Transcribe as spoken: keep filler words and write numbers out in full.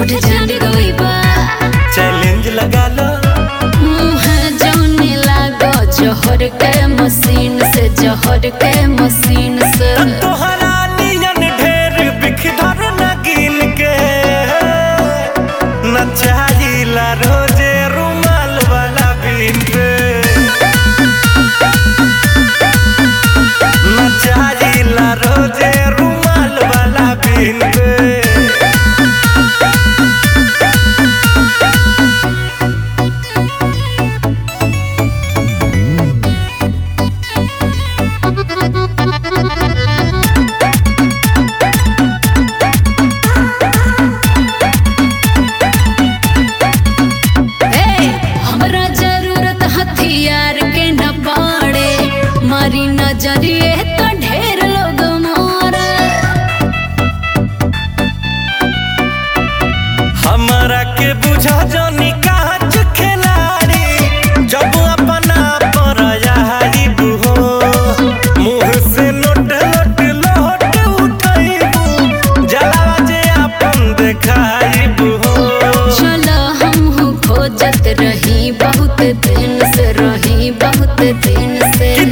झूठ जान गई बा। चैलेंज लगा लो मुँह जौने लागो जहर के मशीन से, जहर के मशीन से। तोहरा नियन ढेर बिखधर नगीन के नचाइला रोजे रुमाल वाला बीन पे, नचाइला रोजे रुमाल वाला बीन पे। हथियार के न पाड़े मारी नजरिए तो ढेर लोग मारे। हमारा के बुझा जानी काच खिलाड़ी, जब अपना पर आइबू हो मुँह से नोट नोट लोट उठाइबू, जलावा जे अपन देखाइबू हो। चलो हम खोजत रही बहुत दिन से, रही बहुत दिन से।